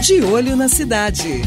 De Olho na Cidade.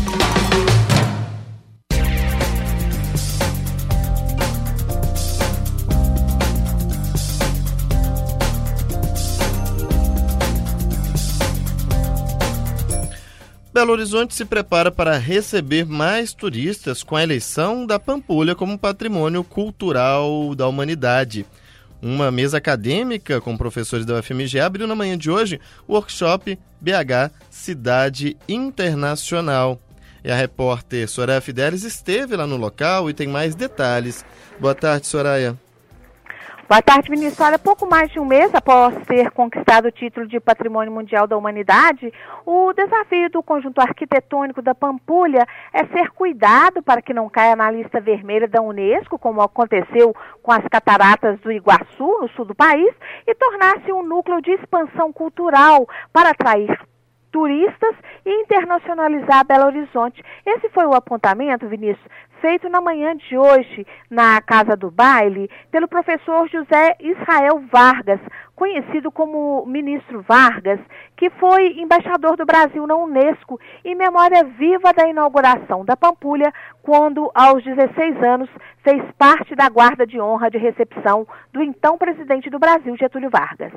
Belo Horizonte se prepara para receber mais turistas com a eleição da Pampulha como Patrimônio Cultural da Humanidade. Uma mesa acadêmica com professores da UFMG abriu na manhã de hoje o workshop BH Cidade Internacional. E a repórter Soraya Fidelis esteve lá no local e tem mais detalhes. Boa tarde, Soraya. Boa tarde, ministro. Olha, pouco mais de um mês após ter conquistado o título de Patrimônio Mundial da Humanidade, o desafio do conjunto arquitetônico da Pampulha é ser cuidado para que não caia na lista vermelha da Unesco, como aconteceu com as cataratas do Iguaçu, no sul do país, e tornar-se um núcleo de expansão cultural para atrair turistas e internacionalizar Belo Horizonte. Esse foi o apontamento, Vinícius, feito na manhã de hoje na Casa do Baile pelo professor José Israel Vargas, conhecido como Ministro Vargas, que foi embaixador do Brasil na Unesco em memória viva da inauguração da Pampulha, quando, aos 16 anos, fez parte da guarda de honra de recepção do então presidente do Brasil, Getúlio Vargas.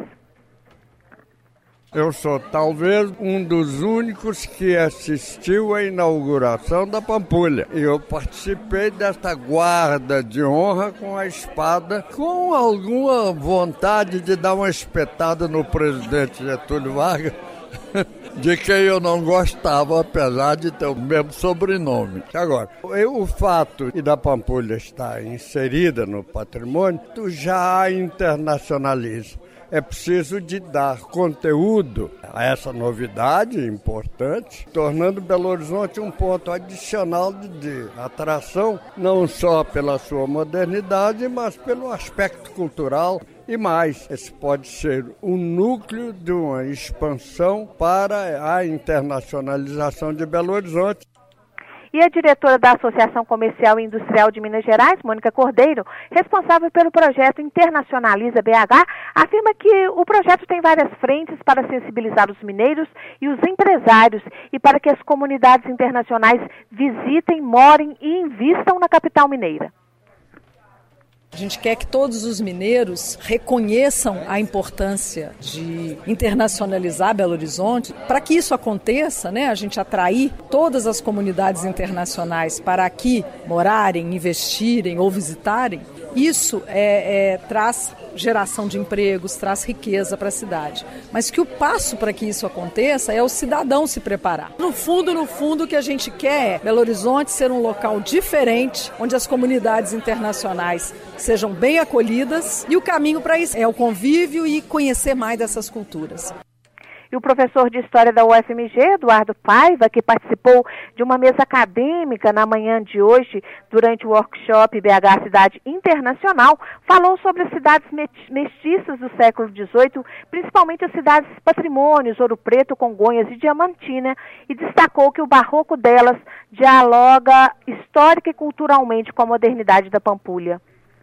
Eu sou talvez um dos únicos que assistiu à inauguração da Pampulha. Eu participei desta guarda de honra com a espada, com alguma vontade de dar uma espetada no presidente Getúlio Vargas, de quem eu não gostava, apesar de ter o mesmo sobrenome. Agora, o fato da Pampulha estar inserida no patrimônio já a internacionaliza. É preciso de dar conteúdo a essa novidade importante, tornando Belo Horizonte um ponto adicional de atração, não só pela sua modernidade, mas pelo aspecto cultural e mais. Esse pode ser um núcleo de uma expansão para a internacionalização de Belo Horizonte. E a diretora da Associação Comercial e Industrial de Minas Gerais, Mônica Cordeiro, responsável pelo projeto Internacionaliza BH, afirma que o projeto tem várias frentes para sensibilizar os mineiros e os empresários e para que as comunidades internacionais visitem, morem e invistam na capital mineira. A gente quer que todos os mineiros reconheçam a importância de internacionalizar Belo Horizonte. Para que isso aconteça, a gente atrair todas as comunidades internacionais para aqui morarem, investirem ou visitarem, isso traz geração de empregos, traz riqueza para a cidade. Mas que o passo para que isso aconteça é o cidadão se preparar. No fundo, o que a gente quer é Belo Horizonte ser um local diferente, onde as comunidades internacionais sejam bem acolhidas, e o caminho para isso é o convívio e conhecer mais dessas culturas. E o professor de História da UFMG, Eduardo Paiva, que participou de uma mesa acadêmica na manhã de hoje, durante o workshop BH Cidade Internacional, falou sobre as cidades mestiças do século XVIII, principalmente as cidades patrimônios, Ouro Preto, Congonhas e Diamantina, e destacou que o barroco delas dialoga histórica e culturalmente com a modernidade da Pampulha.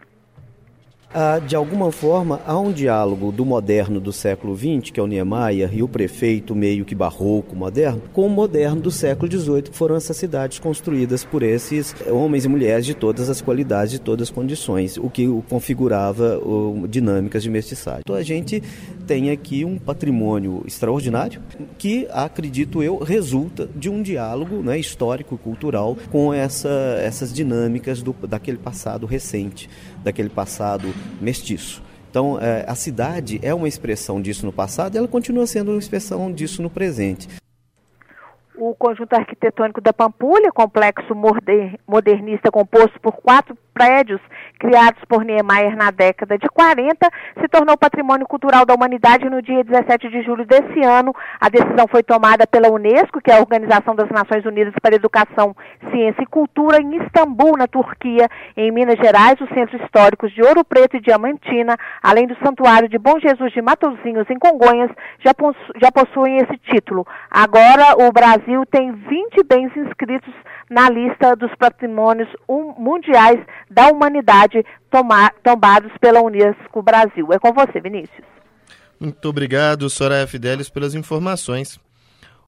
De alguma forma, há um diálogo do moderno do século XX, que é o Niemeyer, e o prefeito meio que barroco moderno, com o moderno do século XVIII, que foram essas cidades construídas por esses homens e mulheres de todas as qualidades, de todas as condições, o que configurava dinâmicas de mestiçagem. Então a gente tem aqui um patrimônio extraordinário que, acredito eu, resulta de um diálogo histórico e cultural com essas dinâmicas daquele passado recente, daquele passado mestiço. Então, a cidade é uma expressão disso no passado e ela continua sendo uma expressão disso no presente. O conjunto arquitetônico da Pampulha, complexo modernista composto por 4 prédios criados por Niemeyer na década de 40, se tornou Patrimônio Cultural da Humanidade no dia 17 de julho desse ano. A decisão foi tomada pela Unesco, que é a Organização das Nações Unidas para a Educação, Ciência e Cultura, em Istambul, na Turquia. Em Minas Gerais, os centros históricos de Ouro Preto e Diamantina, além do Santuário de Bom Jesus de Matozinhos, em Congonhas, já possuem esse título. Agora, o Brasil tem 20 bens inscritos na lista dos patrimônios mundiais da humanidade tombados pela Unesco Brasil. É com você, Vinícius. Muito obrigado, Soraya Fidelis, pelas informações.